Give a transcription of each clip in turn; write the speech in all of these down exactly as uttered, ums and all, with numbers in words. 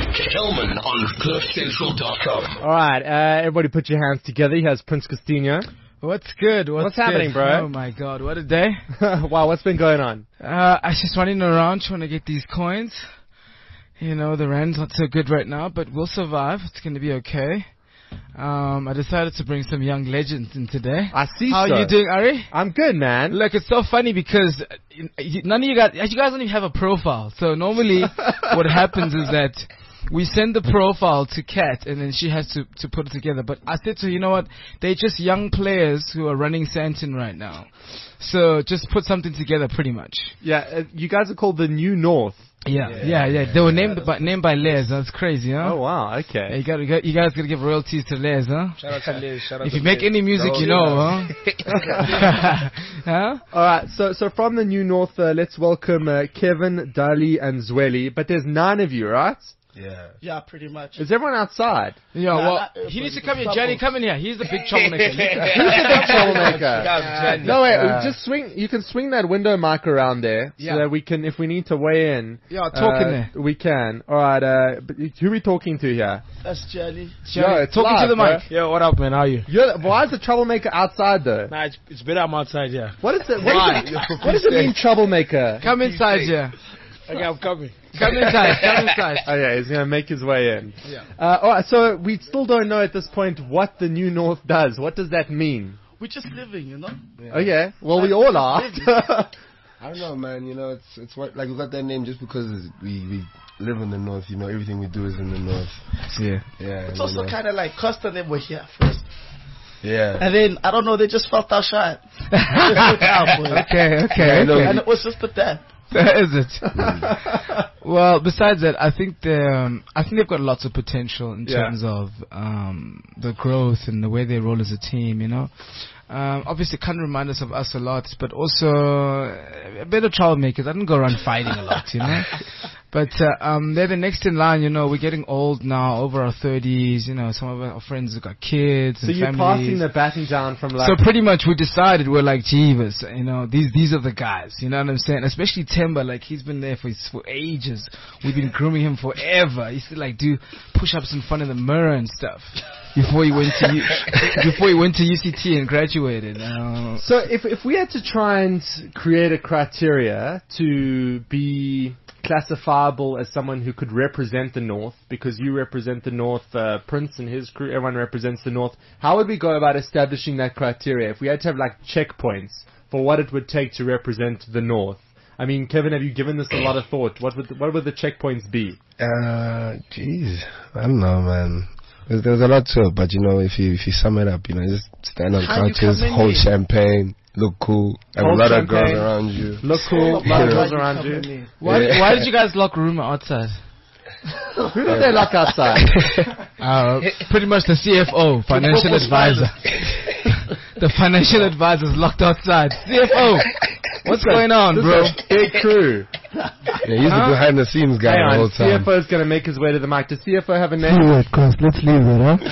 Kelman on cliff central dot com. All right, uh, everybody put your hands together. Here's Prince Castinho. What's good? What's, what's happening, good? bro? Oh my God, what a day! Wow, what's been going on? Uh, I was just running around trying to get these coins. You know, the rand's not so good right now, but we'll survive. It's going to be okay. Um, I decided to bring some young legends in today. I see. How so. are you doing, Ari? I'm good, man. Look, it's so funny because none of you guys, you guys don't even have a profile. So normally, what happens is that we send the profile to Kat, and then she has to, to put it together. But I said to her, you know what? They're just young players who are running Sandton right now. So just put something together, pretty much. Yeah, uh, you guys are called the New North. Yeah, yeah, yeah. yeah. They were named by, named by Les. That's crazy, huh? Oh wow, okay. Yeah, you got, you got, you guys gotta give royalties to Les, huh? Shout out to Les. Shout out if to you make Les. any music, you know, huh? Huh? All right, so so from the New North, uh, let's welcome uh, Kevin, Dali, and Zweli. But there's nine of you, right? Yeah. Yeah, pretty much. Is everyone outside? Yeah, Nah, well, nah, uh, he needs to but come here. the Johnny, trouble- come in here. He's the big troublemaker. Who's the big troublemaker? Yeah. No, wait, Yeah. just swing. You can swing that window mic around there Yeah. so that we can, if we need to weigh in. Yeah, talk in uh, there. We can. All right. Uh, but who are we talking to here? That's Jelly. Johnny, it's talking live, to the bro. mic. Yo, what up, man? How are you? You're, why is the troublemaker outside though? Nah, it's, it's better I'm outside, yeah. What is it? What, is it, what does it mean, troublemaker? Come inside here. Okay, I'm coming. Come inside. Come inside. Oh yeah, he's gonna make his way in. Yeah. Uh, all right. So we still don't know at this point what the New North does. What does that mean? We're just living, you know? Yeah. Oh yeah. Well, we all are. I don't know, man. You know, it's it's what, like we got that name just because we we live in the north. You know, everything we do is in the north. Yeah. Yeah. It's you also know. kind of like Costa, they were here first. Yeah. And then, I don't know, they just felt our shine. yeah, Okay, okay, Yeah, I know. okay. And it was just the death. Is it? Well, besides that, I think they um, I think they've got lots of potential in Yeah. terms of um, the growth and the way they roll as a team. You know, um, obviously kind of remind us of us a lot, but also a bit of troublemakers. I didn't go around fighting a lot, you know. But uh, um, they're the next in line. You know, we're getting old now, over our thirties. You know, some of our friends have got kids So and you're families. passing the batting down from like. So pretty much we decided we're like Jeeves, you know, these these are the guys, you know what I'm saying? Especially Timber, like he's been there for for ages. We've been grooming him forever. He used to like do push-ups in front of the mirror and stuff before he went to U- before he went to U C T and graduated. Uh, So if if we had to try and create a criteria to be classifiable as someone who could represent the North, because you represent the North, uh, Prince and his crew, everyone represents the North, how would we go about establishing that criteria? If we had to have like checkpoints for what it would take to represent the North. I mean, Kevin, have you given this a lot of thought? What would the, what would the checkpoints be? Uh, jeez, I don't know, man. There's, there's a lot to it, but you know, if you if you sum it up, you know, just stand on How you couches, come in hold here? champagne, look cool, have Hold a lot of girls champagne. around you. Look cool, a lot of Yeah. girls around you. why, Yeah. why did you guys lock Rumor outside? Who did they lock outside? Uh, pretty much the C F O, financial advisor. The financial advisor is locked outside. C F O, what's going on, This bro? is a big crew. Yeah, he's Huh? the behind the scenes guy Hang the whole on, C time. F O is going to make his way to the mic. Does C F O have a name? Let's leave it, huh?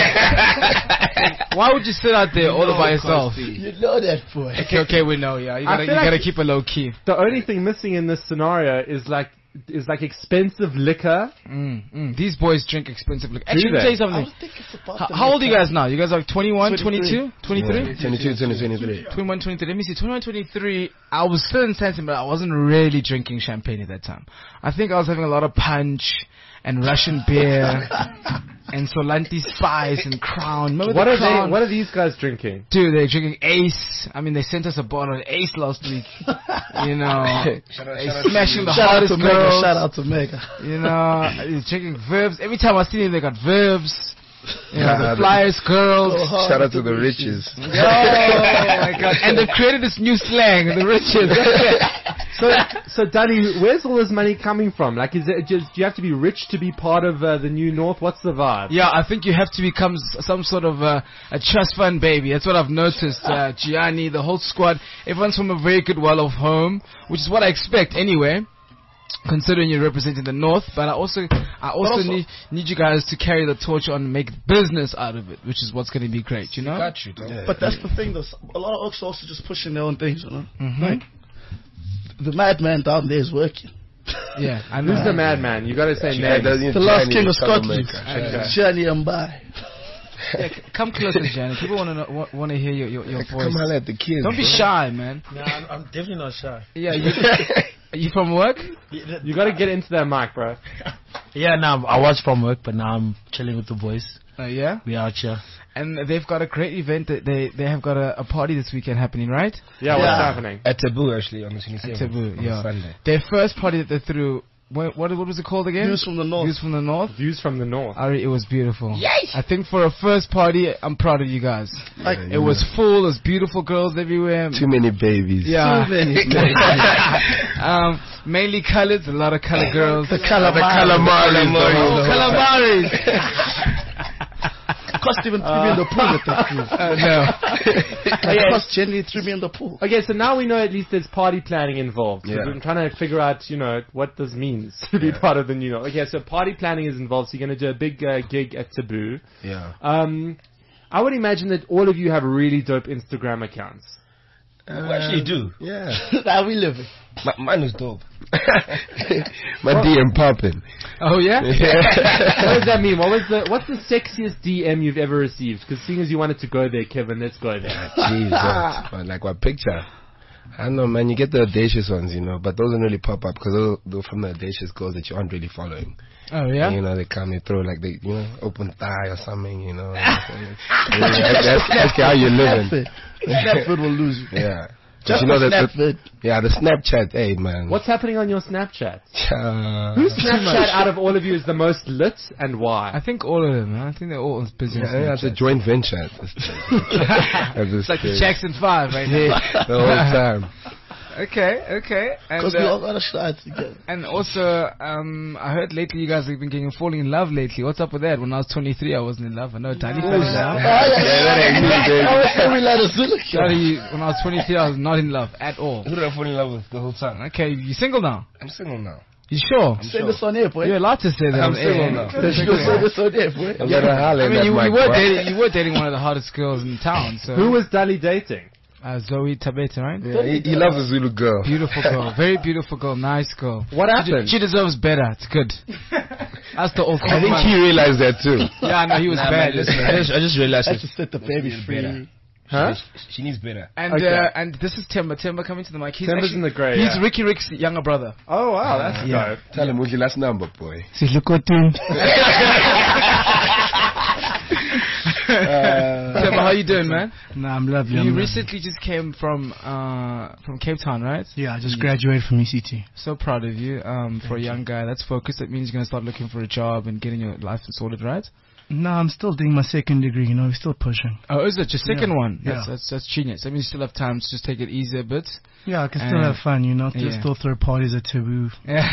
Why would you sit out there all by yourself? You know that, boy. Okay, okay, we know, yeah. You I gotta, you feel like- gotta keep it low key. The only thing missing in this scenario is like is like expensive liquor. Mm, mm. These boys drink expensive liquor. Do Actually, let me they? tell you I something. don't think it's about How, the how old are you liquor. guys now? You guys are like twenty-one, twenty-two, twenty-three? Yeah, twenty-two, twenty, twenty-three. twenty-one, twenty-three. Let me see. twenty-one, twenty-three. I was still in Sandton, but I wasn't really drinking champagne at that time. I think I was having a lot of punch and Russian beer and Solanti Spice and Crown. Remember What the are Crown? they? What are these guys drinking? Dude, they're drinking Ace. I mean, they sent us a bottle of Ace last week. You know, Shout out, they shout out to smashing the Shout out hottest to Mega. girls. Shout out to Mega. You know, he's drinking verbs. Every time I see them, they got verbs. You know, Yeah, the flyers, girls. Oh, Shout out to the riches. Oh my god! And they've created this new slang, the riches. So, so Danny, where's all this money coming from? Like, is it just do you have to be rich to be part of uh, the New North? What's the vibe? Yeah, I think you have to become s- some sort of uh, a trust fund baby. That's what I've noticed. Uh, Gianni, the whole squad, everyone's from a very good well-off home, which is what I expect anyway, considering you're representing the North. But I also, I also, also- need need you guys to carry the torch on and make business out of it, which is what's going to be great. You know. Got you, dog. Yeah. But that's the thing, though. A lot of oaks are also just pushing their own things, you know? Mhm. Like, the madman down there is working. Yeah, I know. Who's the madman? You gotta say Yeah, names. the The last king of Scotland. Okay. Shirley Mbai. Yeah, c- come closer, Janet. People want to want to hear your your, your voice. Come on at the kids. Don't be bro. shy, man. No, I'm, I'm definitely not shy. Yeah, you, are you from work? You gotta get into that mic, bro. Yeah, now I was from work, but now I'm chilling with the boys. Uh, yeah. We out here. And they've got a great event. That they they have got a, a party this weekend happening, right? Yeah, what's Yeah. happening? At Taboo, actually, on the twenty-seventh. Taboo, on yeah. Sunday. Their first party that they threw. What what, what was it called again? Views from the north. Views from the north. Views from the north. Ari, it was beautiful. Yay! I think for a first party, I'm proud of you guys. Like, It was full. It was beautiful girls everywhere. Too many babies. Yeah. Too many. um, mainly colored, a lot of colored girls. The calamari. Oh, calamaris. Cost even threw me in the pool at that pool. Uh, no. Like, cost generally threw me in the pool. Okay, so now we know at least there's party planning involved. 'Cause Yeah. I'm trying to figure out, you know, what this means to be part of the New York. Okay, so party planning is involved. So you're going to do a big uh, gig at Taboo. Yeah. Um, I would imagine that all of you have really dope Instagram accounts. we actually do. Yeah. How we living? My, mine is dope. My D M popping. Oh yeah. What does that mean? What was the what's the sexiest D M you've ever received? Because seeing as you wanted to go there, Kevin, let's go there. Jeez, what? But like what picture? I don't know, man. You get the audacious ones, you know, but those don't really pop up because those they're from the audacious girls that you aren't really following. Oh yeah. You know, they come, they throw like they, you know, open thigh or something, you know. that's, that's, that's how you're living. Snapford will lose you. Yeah. Just you know the that, Snapford. yeah, the Snapchat, hey man. What's happening on your Snapchat? Uh, Whose Snapchat out of all of you is the most lit and why? I think all of them. Man. I think they're all busy. yeah, yeah, it's a joint venture. At this, at this It's like the stage. Jackson Five right here. The whole time. Okay, okay. And, Because we uh, all got to start together. and also, um, I heard lately you guys have been getting falling in love lately. What's up with that? When I was twenty-three, I wasn't in love. I know Danny fell in love. that ain't me, baby. I was every letter Zulu. Sorry, when I was twenty-three, I was not in love at all. Who did I fall in love with the whole time? Okay, you single now? I'm single now. You sure? Say this on air, boy. You're allowed to say that. I'm on single air. now. You say this on air, boy. I'm gonna holler I at mean, that you, you mic, were boy. dating. You were dating one of the hottest girls in town. So Who was Dali dating? uh, Zoe Tabeta, right? Yeah, he, he loves a Zulu girl. Beautiful girl, very beautiful girl, nice girl. What She, happened? she deserves better. It's good. That's the old. I think he realized that too. Yeah, no, he was Nah, bad. man, listen, I just, I just realized Let's that just set the baby free. Huh? she needs better. And Okay. uh, and this is Timber. Timber coming to the mic. He's Timber's actually- in the grey, He's yeah. Ricky Rick's younger brother. Oh wow, that's Yeah. dope. Tell him what's your last number, boy. Timber, how you doing, man? Nah, I'm lovely. You I'm lovely. recently just came from uh from Cape Town, right? Yeah, I just graduated from E C T. So proud of you. Um, for a young guy that's focused. That means you're gonna start looking for a job and getting your life sorted, right? No, I'm still doing my second degree. You know, we're still pushing. Oh, is it your second Yeah. one? That's, Yeah. that's that's genius. That means you still have time to just take it easy a bit. Yeah, I can still Uh, have fun. You know, yeah. just still throw parties at Taboo.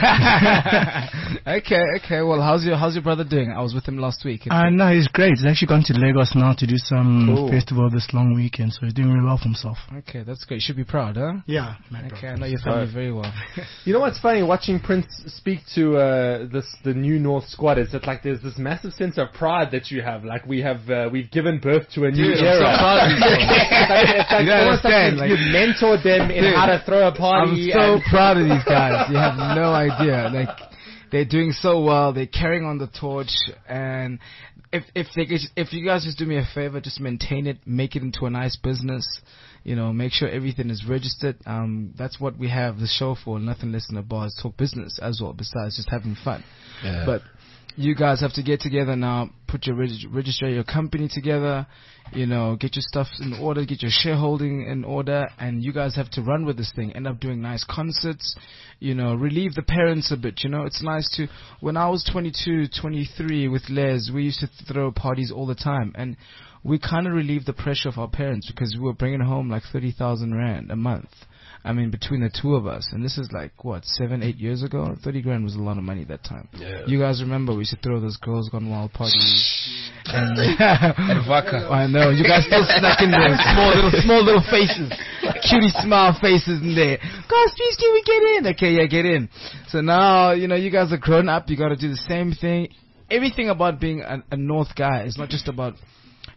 okay, okay. Well, how's your how's your brother doing? I was with him last week. Uh, no, he's great. He's actually gone to Lagos now to do some Cool. festival this long weekend, so he's doing really well for himself. Okay, that's great. You should be proud, huh? Yeah, man. Okay, I know your family very well. You know what's funny? Watching Prince speak to uh, this the New North squad is that like there's this massive sense of pride that you have. Like we have uh, we've given birth to a new Dude, I'm era. so proud of you. It's like, it's like You don't almost like understand, you've, like- you've mentored them in Dude, how to throw a I'm party. so and- proud of these guys. You have no idea. Like they're doing so well. They're carrying on the torch. And if if they could, if you guys just do me a favor, just maintain it, make it into a nice business. You know, make sure everything is registered. Um, that's what we have the show for. Nothing less than a bar is talk business as well. Besides just having fun. Yeah. But you guys have to get together now, put your reg- register your company together, you know, get your stuff in order, get your shareholding in order, and you guys have to run with this thing. End up doing nice concerts, you know, relieve the parents a bit. You know, it's nice to. When I was twenty-two, twenty-three with Les, we used to throw parties all the time, and we kind of relieved the pressure of our parents because we were bringing home like thirty thousand rand a month. I mean, between the two of us, and this is like what seven, eight years ago. Thirty grand was a lot of money that time. Yeah. You guys remember we used to throw those Girls Gone Wild parties, and And vodka. I know you guys still snuck in there, small little, small little faces, cutie smile faces in there. Guys, please can we get in? Okay, yeah, get in. So now you know you guys are grown up. You got to do the same thing. Everything about being a, a North guy is not just about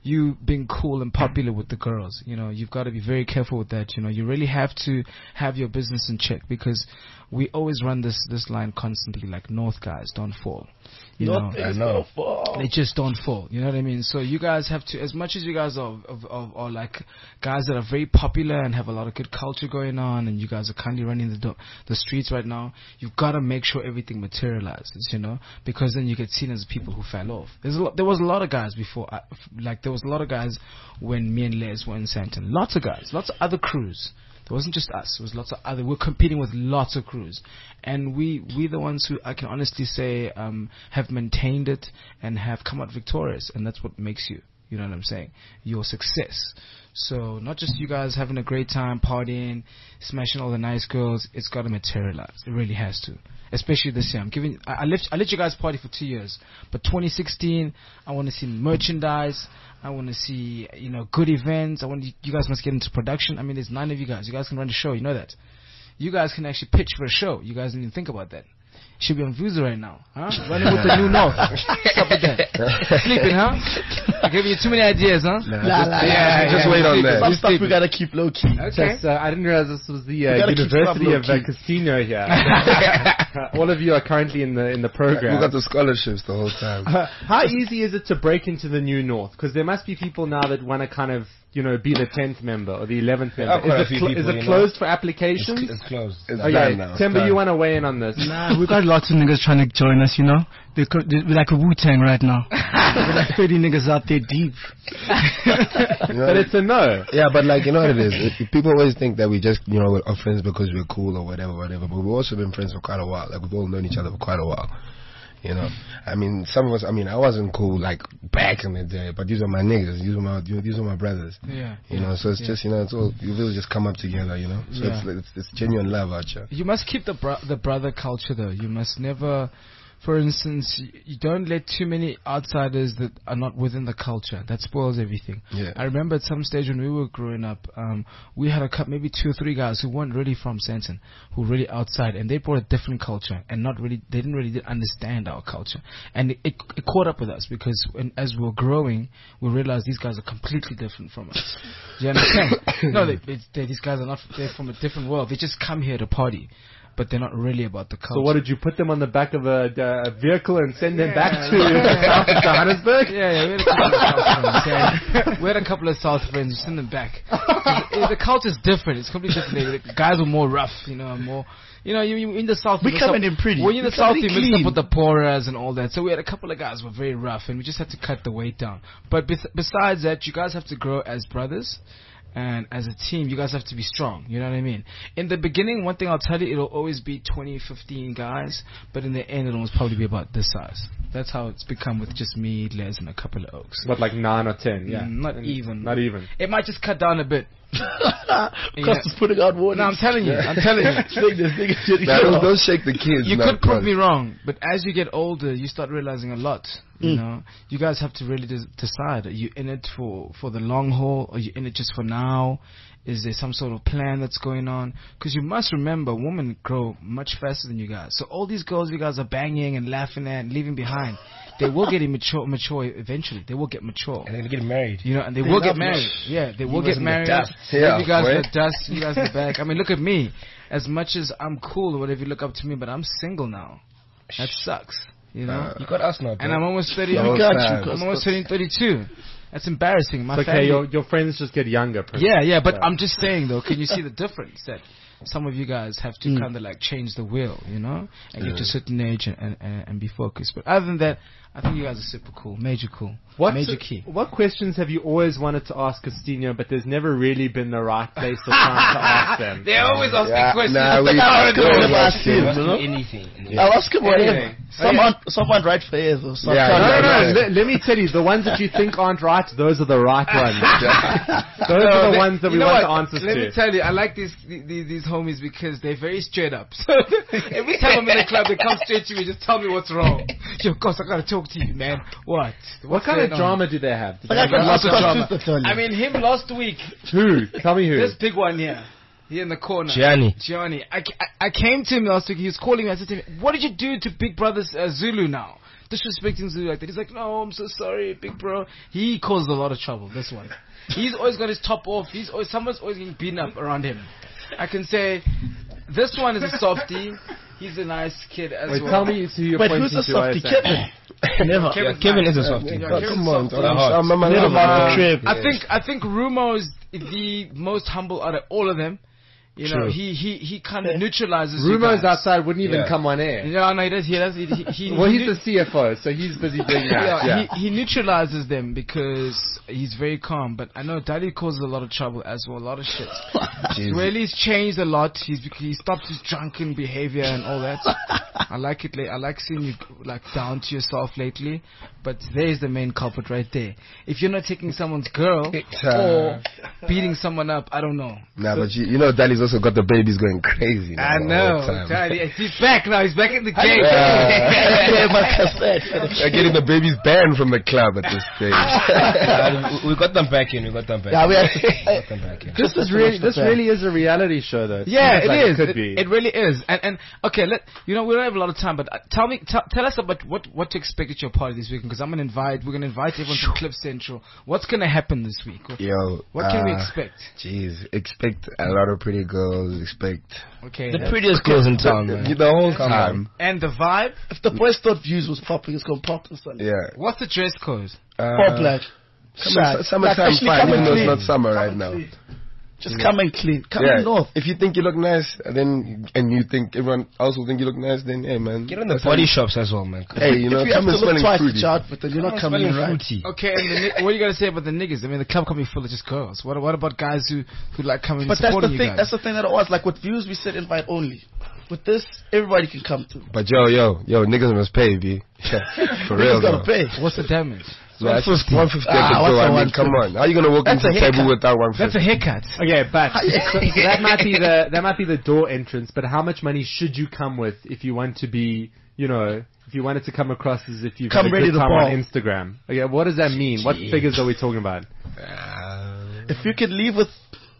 you being cool and popular with the girls. You know, you've got to be very careful with that. You know, you really have to have your business in check, because we always run this this line constantly, like, North guys don't fall. You know, Nothing is gonna fall. they just don't fall. You know what I mean? So you guys have to, as much as you guys are, of, of, are like guys that are very popular and have a lot of good culture going on, and you guys are kindly running the do- the streets right now, you've got to make sure everything materializes, you know, because then you get seen as people who fell off. There's a lot, there was a lot of guys before, uh, like there was a lot of guys when me and Les were in Santon. Lots of guys, lots of other crews. There wasn't just us. It was lots of other. We're competing with lots of crews, and we we the ones who I can honestly say um, have maintained it and have come out victorious, and that's what makes you. You know what I'm saying? Your success. So not just you guys having a great time partying, smashing all the nice girls. It's got to materialize. It really has to. Especially this year. I'm giving. I, I let I let you guys party for two years, but twenty sixteen, I want to see merchandise. I want to see, you know, good events. I want you, you guys must get into production. I mean, there's nine of you guys. You guys can run the show. You know that. You guys can actually pitch for a show. You guys didn't even think about that. Should be on Vuza right now, huh? Running with the new North. What's up with that? Sleeping, huh? I gave you too many ideas, huh? Nah, Nah, just, nah, yeah, nah, just nah, wait nah. on that. Some stuff we gotta keep low key. Okay. Just, uh, I didn't realize this was the We uh, gotta keep University stuff of uh, low-key. Casino here. Uh, all of you are currently in the in the program. We got the scholarships the whole time. Uh, how easy is it to break into the new North? Because there must be people now that want to kind of, you know, be the tenth member or the eleventh member. quite a Is it, few clo- people, is it you know. closed for applications? It's closed. It's Okay, done now. Temba, Done. you want to weigh in on this? Nah, we got lots of niggas trying to join us, you know. They're, co- they're like a Wu-Tang right now. We're like thirty niggas out there deep. You know, But it's a no. yeah, but like, you know what it is? It- people always think that we just, you know, are friends because we're cool or whatever, whatever. But we've also been friends for quite a while. Like, we've all known each other for quite a while. You know, I mean, some of us. I mean, I wasn't cool like back in the day, but these are my niggas. These are my, these are my brothers. Yeah. You know, so it's Yeah. just, you know, it's all, you really just come up together. You know, so Yeah. it's, it's it's genuine love out here. You must keep the bro- the brother culture though. You must never, for instance, you, you don't let too many outsiders that are not within the culture. That spoils everything. Yeah. I remember at some stage when we were growing up, um, we had a couple, maybe two or three guys who weren't really from Santon, who were really outside, and they brought a different culture, and not really, they didn't really understand our culture, and it, it, it caught up with us because when, as we were growing, we realized these guys are completely different from us. Do you understand? No, they, they, they, these guys are not. They're from a different world. They just come here to party, but they're not really about the culture. So what did you put them on the back of a, a vehicle and send them back to South Johannesburg? Yeah, yeah, we had a couple of South friends. Yeah. We had a couple of South friends. We sent them back. Uh, the culture's different. It's completely different. The guys were more rough, you know, more. You know, you, you in the South. We you mix coming up- in pretty. When you're in We the South, coming you in mix clean. up with the pooras and all that. So we had a couple of guys who were very rough, and we just had to cut the weight down. But bes- besides that, you guys have to grow as brothers. And as a team, you guys have to be strong. You know what I mean? In the beginning, one thing I'll tell you, it'll always be twenty, fifteen guys. But in the end, it'll most probably be about this size. That's how it's become with just me, Les, and a couple of Oaks. What, like nine or ten? Yeah. Mm, not And even. Not even. It might just cut down a bit. Cus is putting out warnings. No, I'm telling you. I'm telling you. Saying this nigga should Nah, don't, don't shake the kids. You nah, could prove cuz. me wrong, but as you get older, you start realizing a lot. You Mm. know, you guys have to really des- decide: are you in it for for the long haul, or are you in it just for now? Is there some sort of plan that's going on? Because you must remember, women grow much faster than you guys. So all these girls you guys are banging and laughing at and leaving behind, they will get immature, mature eventually. They will get mature. And then get married. You know, and they They will love get married. Yeah, they will was get in the married. dust. Yeah, you guys in right? the dust, you guys in the back. I mean, look at me. As much as I'm cool or whatever, you look up to me, but I'm single now. That sucks. You know? Uh, You got us now, bro. And I'm almost thirty. The I'm whole got you, time. cuz. almost turning thirty-two. That's embarrassing. My It's okay, family. your, your friends just get younger. Prince. Yeah, yeah, but Yeah. I'm just saying though, can you see the difference that some of you guys have to Mm. kind of like change the wheel, you know, and get Yeah. to a certain age and, and, and, and be focused. But other than that, I think you guys are super cool, major cool, What's major key. What questions have you always wanted to ask Castillo, but there's never really been the right place or time to ask them? They're always asking Yeah, questions. nah, we- I'll ask him we- whatever I see him, Ask you know? anything. I'll ask him whatever. Anything. Someone, someone right for years or something. Yeah, No, no, yeah, no. yeah. Let, let me tell you, the ones that you think aren't right, those are the right ones. Those are the ones that we You know want what? the answers Let to. me tell you, I like these, these these homies because they're very straight up. So every time I'm in the club, they come straight to me, just tell me what's wrong. Yo, Gus, I gotta talk to you, man. What? What What's kind of going on? drama do they have? Do Like, they I got have lots of drama. questions to tell you. I mean, him last week. who? Tell me who. This big one here. Here in the corner. Gianni. Gianni. I, I, I came to him last week. He was calling me. I said to him, what did you do to Big Brother's uh, Zulu now? disrespecting Zulu like that. He's like, no, I'm so sorry, big bro. He caused a lot of trouble, this one. He's always got his top off. He's always, someone's always getting beaten up around him. I can say, this one is a softie. He's a nice kid as Wait, well. tell me who you're Wait, pointing who's a to. softie? I say. Kevin. Never. Yeah, Kevin is a softie. Yeah, Oh, Kevin's come on, soft. I'm, I'm, I'm, Never I'm, mind the I'm, crib. I think I think Rumo's the most humble out of all of them. You know, True. he he he kind of neutralizes. you Rumors guys. outside wouldn't even Yeah. come on air. Yeah, no, he does. He does. He, he, he, Well, he he's neu- the C F O, so he's busy doing that. yeah, Yeah. He, he neutralizes them because he's very calm. But I know Daddy causes a lot of trouble as well, a lot of shit. Swelly's changed a lot. He's bec- he stopped his drunken behavior and all that. I like it. la- I like seeing you like down to yourself lately. But there's the main culprit right there. If you're not taking someone's girl or beating someone up, I don't know. Nah, but you, you know, Daddy's also got the babies going crazy. Now, I all the know. time. Daddy, he's back now. He's back in the game. Yeah, my cassette. They're getting the babies banned from the club at this stage. Uh, we we got them back in. We got them back. Yeah, in. we have We got them back in. This is really, this really is a reality show, though. Yeah, Seems it like is. It could It, be. it really is. And and okay, let you know we don't have a lot of time, but uh, tell me, tell tell us about what what to expect at your party this weekend. Because I'm gonna invite, we're gonna invite everyone to Cliff Central. What's gonna happen this week? Yo, What can we uh, expect? Jeez, expect a lot of pretty girls. Expect Okay, The prettiest girls in town, the, man. the whole time. and the vibe. If the boys thought views was popping, it's gonna pop this one. Yeah. What's the dress code? Uh, All black. Summer, Shag. summertime Like, actually, fine, come even and though it's clean. not summer Come right and now. clean. Just come and clean. Come Yeah, in north. if you think you look nice, and then and you think everyone else will think you look nice, then hey man, Get on the that's body how- shops as well, man. Hey, you know, if you have come to and look smelling twice at fruity. your outfit, then you're not coming in right. Okay, and the, ni- what are you gonna say about the niggas? I mean, the club can be full of just girls. What what about guys who who like coming But and that's supporting the you thing. guys? That's the thing that it was. Like with views, we said invite only. With this, everybody can come through. But yo, yo, yo, niggas must pay, b. For real, Niggas gotta though. pay. What's the damage? one fifty. one fifty Ah, at the what's door. a I mean, one come fifty? on. How you gonna walk That's into a the table haircut. without one That's fifty? a haircut. Okay, but so, so that might be the that might be the door entrance. But how much money should you come with if you want to be, you know, if you wanted to come across as if you've Come had a ready good to time ball. on Instagram? Okay, what does that mean? What figures are we talking about? If you could leave with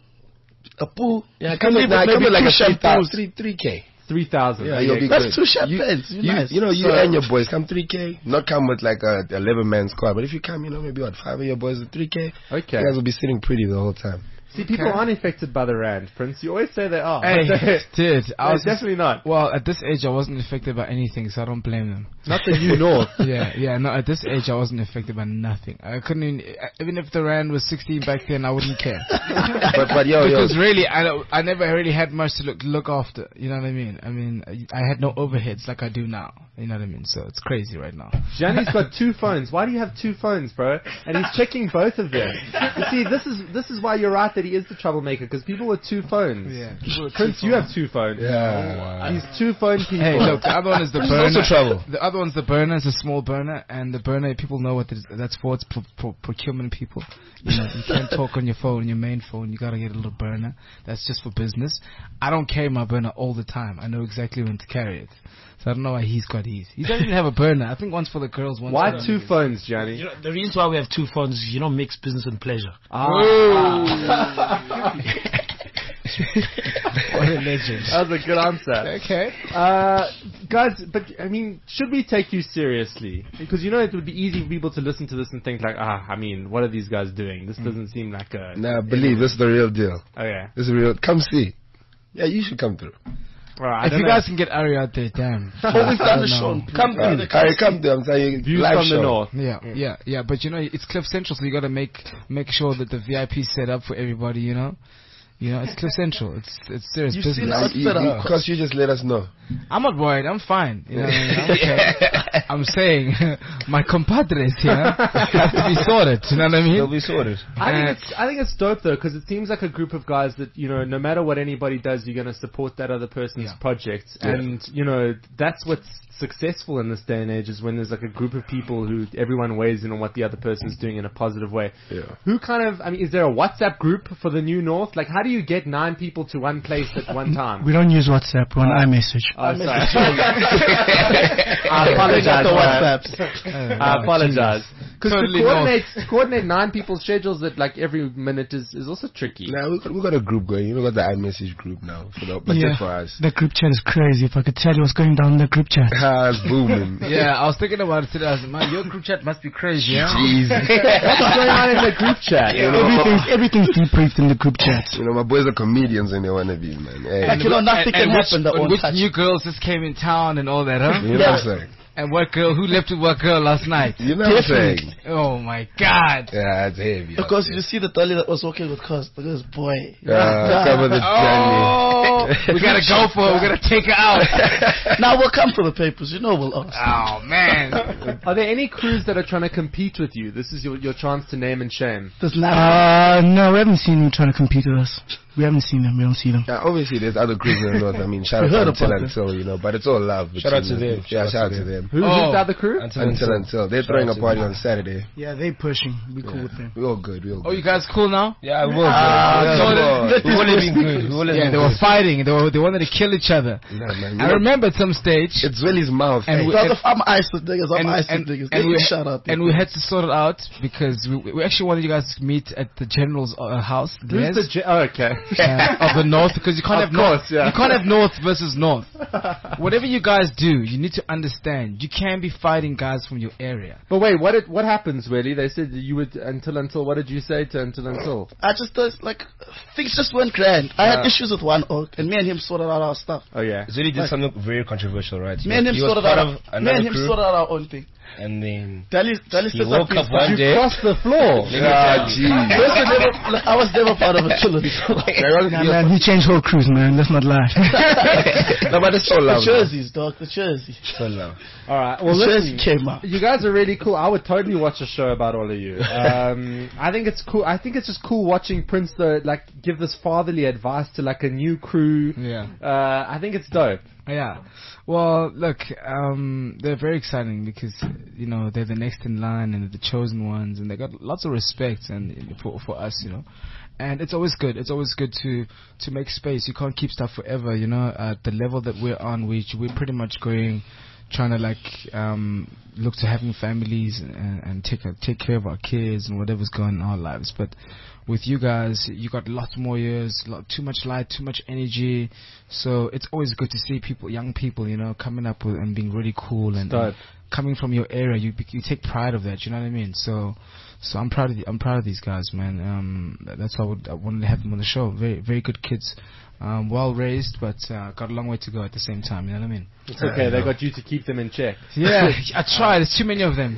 a pool, Yeah, you come can with, leave nah, with come maybe with like two a three champagnes. thousand, three three k. Three thousand. Yeah, you'll be That's good. two champagnes. You, You, nice. you know, you So- and your boys come three k. Not come with like a eleven man squad, but if you come, you know, maybe what five of your boys with three k. Okay. You guys will be sitting pretty the whole time. See, people aren't affected by the rand, Prince. You always say they are. Hey, dude, I No, was definitely not. Well, at this age, I wasn't affected by anything, so I don't blame them. Not the new north. yeah, yeah. No, at this age, I wasn't affected by nothing. I couldn't even, even if the rand was sixteen back then, I wouldn't care. But but yo yo, Because really, I don't- I never really had much to look look after. You know what I mean? I mean, I, I had no overheads like I do now. You know what I mean? So it's crazy right now. Gianni's got two phones. Why do you have two phones, bro? And he's checking both of them. You see, this is this is why you're right that he is the troublemaker, because people with two phones. Yeah. Prince, you have two phones. yeah. He's two phone people. Hey, look, the other one is the This is burner. also trouble. The other one's the burner. It's a small burner, and the burner, people know what it is, that's for. It's pro- pro- procurement people. You know, you can't talk on your phone, your main phone. You gotta get a little burner. That's just for business. I don't carry my burner all the time. I know exactly when to carry it. So I don't know why he's got his. He doesn't even have a burner. I think one's for the girls, one's Why for the two niggas. phones, Gianni? You know, the reason why we have two phones is you don't mix business and pleasure. Ah. What a legend. That was a good answer. Okay. Uh, guys, but I mean, should we take you seriously? Because you know it would be easy for people to listen to this and think like, ah, I mean, what are these guys doing? This doesn't seem like a. Nah, believe this is the real deal. Okay. This is real. Come see. Yeah, you should come through. Well, I If don't you know. guys can get Ari out there, damn. Always I done the don't show. know. Come Uh, through. Harry, come there. I'm telling you, Views live from show. the north. Yeah, yeah, yeah. But you know, it's Cliff Central, so you gotta make make sure that the V I P is set up for everybody. You know, you know, it's Cliff Central. It's it's serious You business. see Nah, that? you, you, because you just let us know. I'm not worried. I'm fine. You know, what I mean? I'm, okay. I'm saying my compadres here have to be sorted. You know what I mean? They'll be sorted. I think Uh, it's I think it's dope though, because it seems like a group of guys that, you know, no matter what anybody does, you're going to support that other person's Yeah. project, Yeah. and you know that's what's successful in this day and age, is when there's like a group of people who everyone weighs in on what the other person's doing in a positive way. Yeah. Who kind of, I mean, is there a WhatsApp group for the New North? Like, how do you get nine people to one place at one time? We don't use WhatsApp. We're on iMessage. Oh, sorry. I apologize. the bro. WhatsApps. I apologize. Because Totally to coordinate, to coordinate nine people's schedules at like every minute is, is also tricky. Now we got, we got a group going. You know, we got the iMessage group now, for the, but Yeah. just for us. The group chat is crazy. If I could tell you what's going down in the group chat. cars booming. Yeah, I was thinking about it today. I was like, man, your group chat must be crazy, yeah? Jeez. What's going on in the group chat? You know, Everything's, everything's debriefed in the group chat. you know, my boys are comedians and they want to be, man. Hey, Like, you know, nothing and, can and happen which, that won't which touch. new girls just came in town and all that, huh? you know what I'm saying? And what girl, who left with what girl last night? You know what I'm saying? Oh my God. Yeah, it's heavy. Of course, you see the dolly that was walking with Cos. Look at this boy. Uh, cover the Oh, we gotta go for her. We gotta take her out. Now we'll come for the papers. You know we'll ask. Oh man. Are there any crews that are trying to compete with you? This is your, your chance to name and shame. There's nothing. Uh, no, we haven't seen him trying to compete with us. We haven't seen them. We don't see them. Yeah, obviously there's other crews in the north. I mean, shout We out heard to Until about Until, you know, but it's all love. Shout out to between them. us. Yeah, shout out to them. Who, Oh. Who's the other crew? Until Until Until. They're throwing a party on Saturday. Yeah, they pushing. We cool with them. We're all good. We're all Oh, good. you guys cool now? Yeah, we will. Ah, Yeah, come we on. will. We will have been good. We will have Yeah, been they were good. fighting. They were, they wanted to kill each other. Nah, man. I remember at some stage. It's Willie's mouth. And hey. we- Brother, if I'm Iceland niggas, I'm and, Iceland and, niggas. and They we, can shout out. and we had to sort it out because we, we actually wanted you guys to meet at the general's uh, house, Who's Les, the ge- oh, okay. uh, of the north, because you can't Of have north. course, yeah. You can't have north versus north. Whatever you guys do, you need to understand. You can't be fighting guys from your area. But wait, what did, what happens, really? They said you would until until. What did you say to until until? I just thought, like, things just went grand. I had Yeah. issues with one org, and me and him sorted out our stuff. Oh yeah. Zuli did something very controversial, right? Me and him he was sorted part out. of Me another and him crew, sorted out our own thing. and then Dali, Dali he set woke his up one You day. crossed the floor. Let me Ah, tell you. jeez. First, I never, like, I was never part of a killer. Nah, man, he changed whole crews, man. Let's not lie. No, but it's so The love. man. jerseys, dog. The jersey. So love. All right. Well, The listen. jersey came out. You guys are really cool. I would totally watch a show about all of you. Um, I think it's cool. I think it's just cool watching Prince though, like give this fatherly advice to like a new crew. Yeah. Uh, I think it's dope. Yeah. Well, look, um, they're very exciting because, you know, they're the next in line and they're the chosen ones and they got lots of respect and for, for us, you know. And it's always good. It's always good to, to make space. You can't keep stuff forever, you know. At the level that we're on, we, we're pretty much going, trying to like, um, look to having families and, and take, a, take care of our kids and whatever's going on in our lives. But with you guys, you got lots more years, lot, too much light, too much energy. So it's always good to see people, young people, you know, coming up with and being really cool and, and coming from your area. You you take pride of that. You know what I mean? So, so I'm proud of the, I'm proud of these guys, man. Um, that's why I, would, I wanted to have them on the show. Very very good kids, um, well raised, but uh, got a long way to go at the same time. You know what I mean? It's okay. They got you to keep them in check. Yeah, I tried. There's too many of them.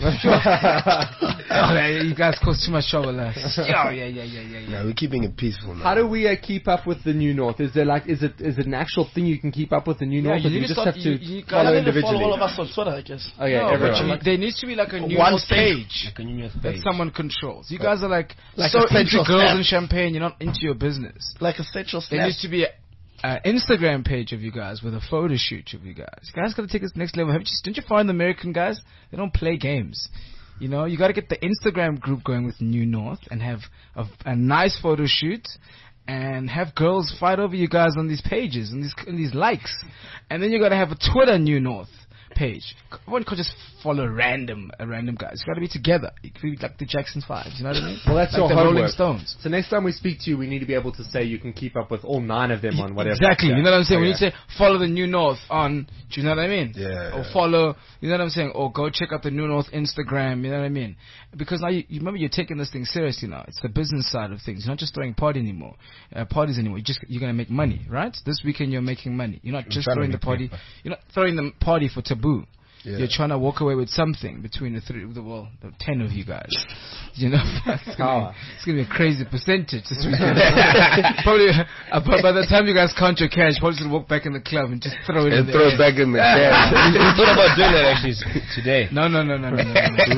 Oh, yeah, you guys cause too much trouble. Uh. Oh, yeah, yeah, yeah, yeah, yeah. Yeah, we're keeping it peaceful now. How do we uh, keep up with the new North? Is there like, is it is it an actual thing you can keep up with the new Yeah, North? you or do need you to just start- have to you- you follow I need to individually? follow all of us on Twitter, I guess. Okay, No, but everyone. you- there needs to be like a new One North page. page Like a new North that page. someone controls. You guys are like, Like so a into central girls snap. and champagne. You're not into your business. Like a central There snap. needs to be a uh, Instagram page of you guys with a photo shoot of you guys. You guys gotta take this next level. Haven't you, didn't you find the American guys? They don't play games. You know, you gotta get the Instagram group going with New North and have a, a nice photo shoot and have girls fight over you guys on these pages and these and these likes. And then you gotta have a Twitter New North page. Everyone can't just follow random uh, random guys. You gotta be together. You could be like the Jackson Fives. You know what I mean? Well, that's like your the homework. Rolling Stones. So next time we speak to you, we need to be able to say you can keep up with all nine of them on whatever. Exactly. You know what I'm saying? When you Okay. say follow the New North on, do you know what I mean? Yeah. Or follow, you know what I'm saying? Or go check out the New North Instagram. You know what I mean? Because now you, you remember you're taking this thing seriously now. It's the business side of things. You're not just throwing party anymore, uh, parties anymore. You just you're gonna make money, right? This weekend you're making money. You're not just trying to throwing the make party. paper. You're not throwing the party for taboo. Yeah. You're trying to walk away with something between the three, the well, the ten of you guys. You know, it's gonna, be, it's gonna be a crazy percentage this weekend. Probably, uh, by by the time you guys count your cash, probably just walk back in the club and just throw it in And the throw air. it back in the cash. We thought about doing that actually s- today. No, no, no, no, no, no, no.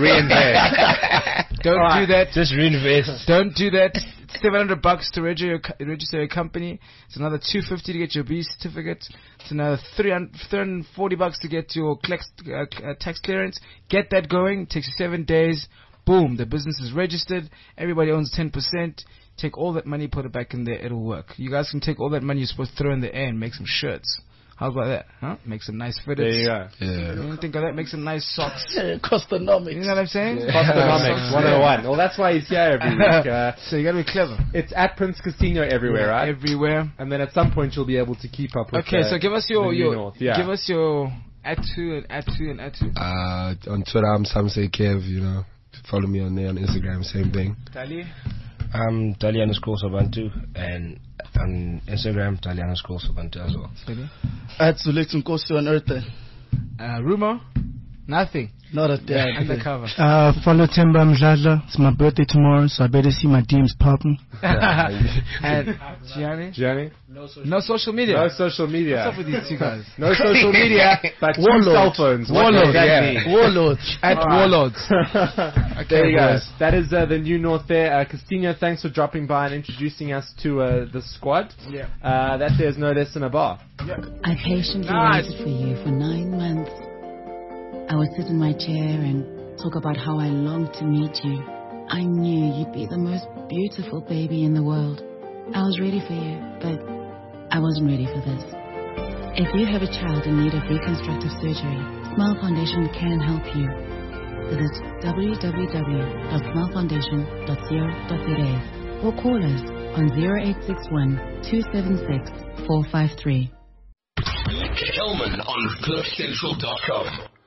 Reinvest. Don't do that. Just reinvest. Don't do that. It's seven hundred bucks to register your, co- register your company. It's another two fifty to get your B certificate. It's another three hundred forty bucks to get your clex, uh, uh, tax clearance. Get that going. It takes you seven days. Boom. The business is registered. Everybody owns ten percent. Take all that money, put it back in there. It'll work. You guys can take all that money you're supposed to throw in the air and make some shirts. How about that? Huh? Make some nice fitteds. There you go. Yeah. You think of that? Make some nice socks. Costonomics. You know what I'm saying? Costonomics one oh one. Well, that's why he's here every week. Uh, So you gotta be clever. it's at Prince Casino everywhere, right? Everywhere. And then at some point you'll be able to keep up with Okay, the, so give us your the New your North. Yeah. give us your Atu and Atu and Atu. Uh, on Twitter, I'm Some Say Kev. You know, follow me on there. On Instagram, same thing. Tali? I'm Tali underscore Sabantu, and on Instagram, Tali underscore Sabantu as well. At Zulektum Kosi on Earth. Uh, Rumor? Nothing. Not a damn. Undercover. Uh, follow Timber Mdladla. It's my birthday tomorrow, so I better see my D Ms popping. And Gianni? Gianni? No social media. No social media. What's up with these two guys? No social media, but two Warlord. cell phones. What Warlord, does that yeah. mean? Warlords. At All right. Warlords. There you go. boys. That is uh, the new North there. Uh, Castinho, thanks for dropping by and introducing us to uh, the squad. Yeah. Uh, that there's no less than a bar. I patiently Nice. waited for you for nine months. I would sit in my chair and talk about how I longed to meet you. I knew you'd be the most beautiful baby in the world. I was ready for you, but I wasn't ready for this. If you have a child in need of reconstructive surgery, Smile Foundation can help you. Visit w w w dot smile foundation dot co dot z a or call us on zero eight six one, two seven six, four five three. Kelman on cliff central dot com.